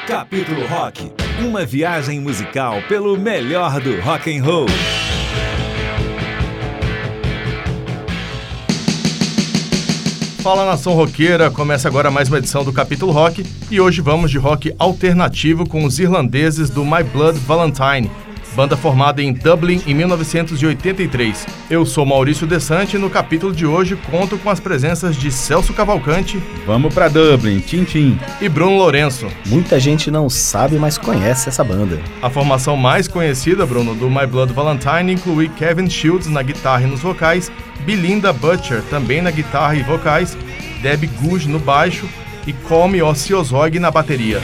Capítulo Rock, uma viagem musical pelo melhor do rock and roll. Fala, nação roqueira, começa agora mais uma edição do Capítulo Rock e hoje vamos de rock alternativo com os irlandeses do My Blood Valentine, banda formada em Dublin em 1983. Eu sou Maurício Desante e no capítulo de hoje conto com as presenças de Celso Cavalcante, vamos pra Dublin, tchim-tchim, e Bruno Lourenço. Muita gente não sabe, mas conhece essa banda. A formação mais conhecida, Bruno, do My Blood Valentine inclui Kevin Shields na guitarra e nos vocais, Belinda Butcher também na guitarra e vocais, Debbie Googe no baixo e Colm Ozzy na bateria.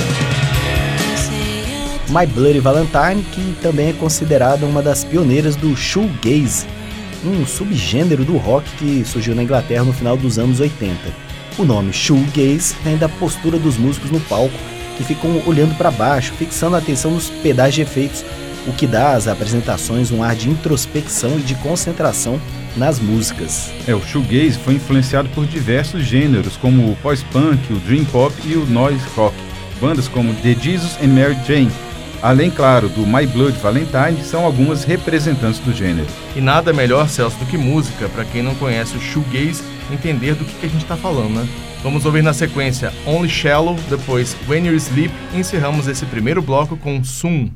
My Bloody Valentine, que também é considerada uma das pioneiras do shoegaze, um subgênero do rock que surgiu na Inglaterra no final dos anos 80. O nome shoegaze vem da postura dos músicos no palco, que ficam olhando para baixo, fixando a atenção nos pedais de efeitos, o que dá às apresentações um ar de introspecção e de concentração nas músicas. O shoegaze foi influenciado por diversos gêneros, como o post-punk, o dream pop e o noise rock. Bandas como The Jesus and Mary Chain, além, claro, do My Blood Valentine, são algumas representantes do gênero. E nada melhor, Celso, do que música, para quem não conhece o shoegaze, entender do que a gente está falando, né? Vamos ouvir na sequência Only Shallow, depois When You Sleep, e encerramos esse primeiro bloco com Soon.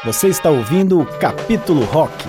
Você está ouvindo o Capítulo Rock.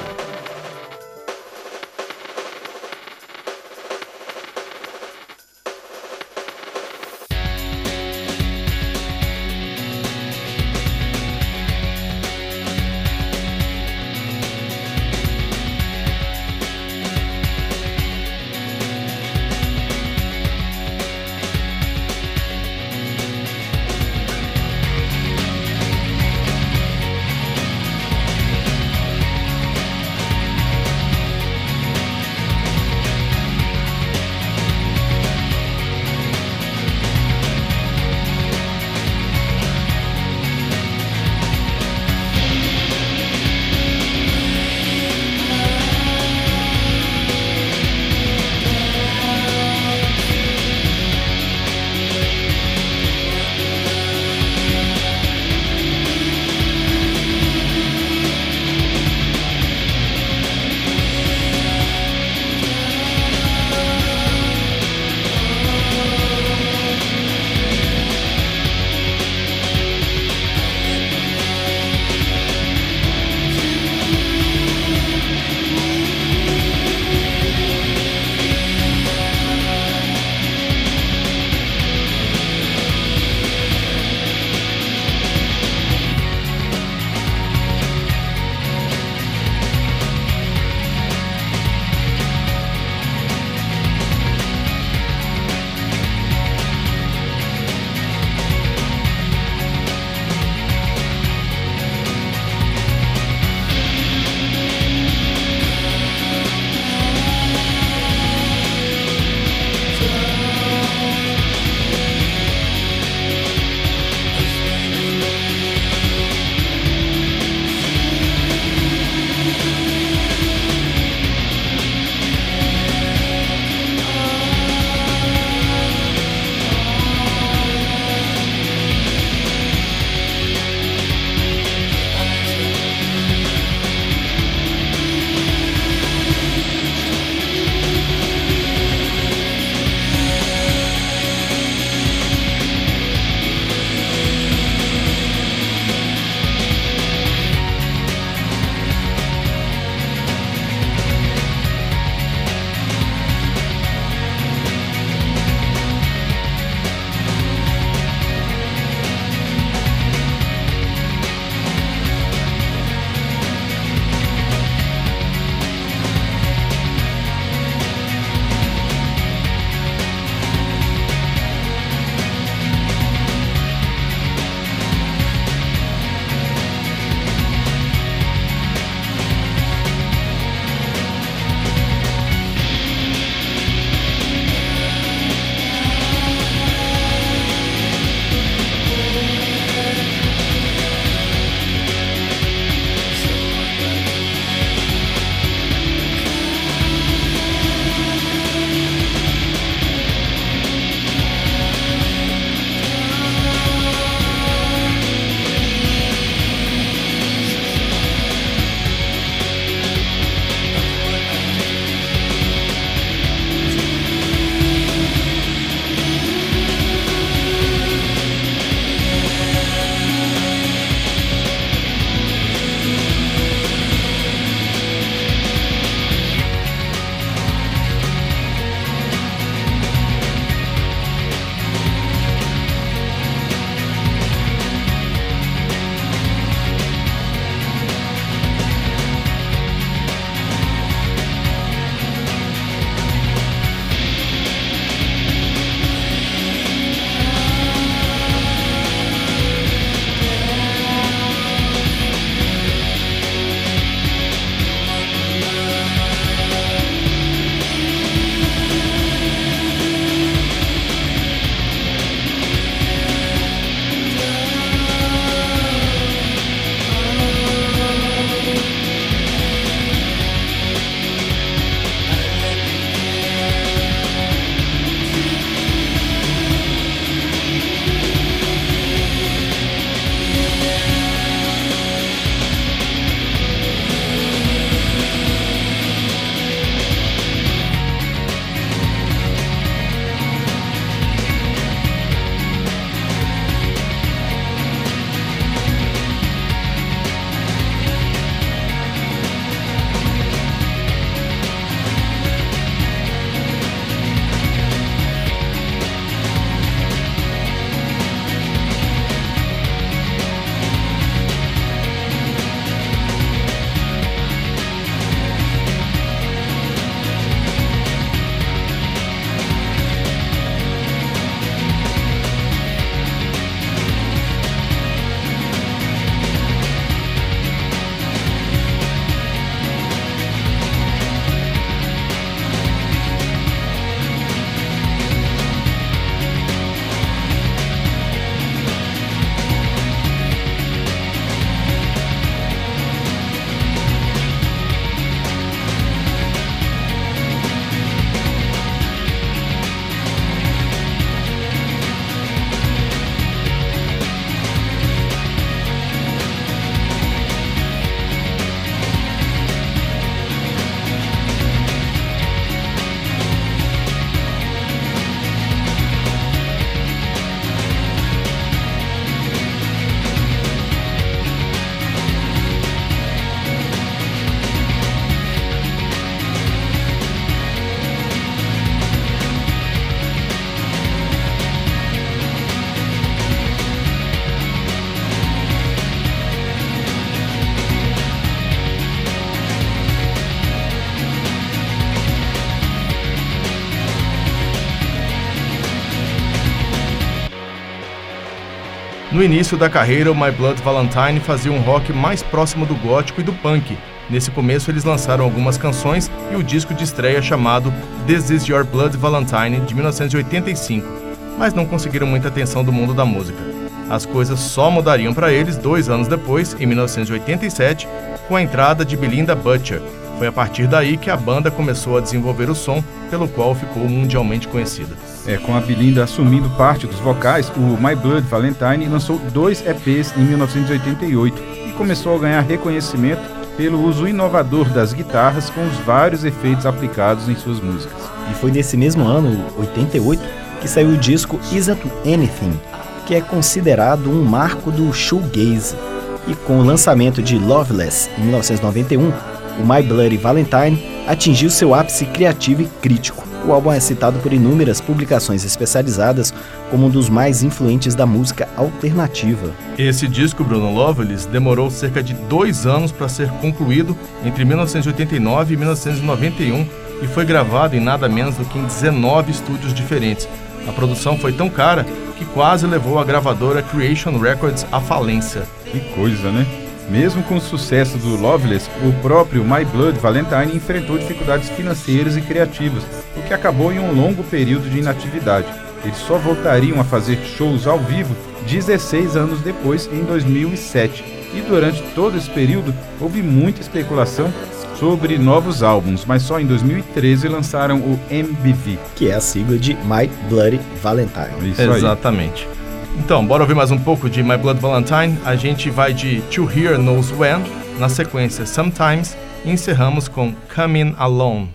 No início da carreira, o My Blood Valentine fazia um rock mais próximo do gótico e do punk. Nesse começo, eles lançaram algumas canções e o disco de estreia chamado This Is Your Blood Valentine, de 1985, mas não conseguiram muita atenção do mundo da música. As coisas só mudariam para eles 2 anos depois, em 1987, com a entrada de Belinda Butcher. Foi a partir daí que a banda começou a desenvolver o som, pelo qual ficou mundialmente conhecida. Com a Belinda assumindo parte dos vocais, o My Blood Valentine lançou 2 EPs em 1988 e começou a ganhar reconhecimento pelo uso inovador das guitarras com os vários efeitos aplicados em suas músicas. E foi nesse mesmo ano, 88, que saiu o disco Isn't Anything, que é considerado um marco do shoegaze. E com o lançamento de Loveless, em 1991, o My Bloody Valentine atingiu seu ápice criativo e crítico. O álbum é citado por inúmeras publicações especializadas como um dos mais influentes da música alternativa. Esse disco, Bruno, Loveless, demorou cerca de 2 anos para ser concluído entre 1989 e 1991 e foi gravado em nada menos do que em 19 estúdios diferentes. A produção foi tão cara que quase levou a gravadora Creation Records à falência. Que coisa, né? Mesmo com o sucesso do Loveless, o próprio My Blood Valentine enfrentou dificuldades financeiras e criativas, o que acabou em um longo período de inatividade. Eles só voltariam a fazer shows ao vivo 16 anos depois, em 2007. E durante todo esse período, houve muita especulação sobre novos álbuns, mas só em 2013 lançaram o MBV, que é a sigla de My Bloody Valentine. Isso Exatamente. Aí. Então, bora ouvir mais um pouco de My Blood Valentine. A gente vai de To Hear Knows When, na sequência Sometimes, e encerramos com Coming Alone.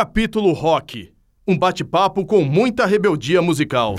Capítulo Rock. Um bate-papo com muita rebeldia musical.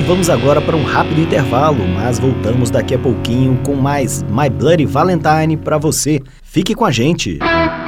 vamos agora para um rápido intervalo, mas voltamos daqui a pouquinho com mais My Bloody Valentine para você. Fique com a gente!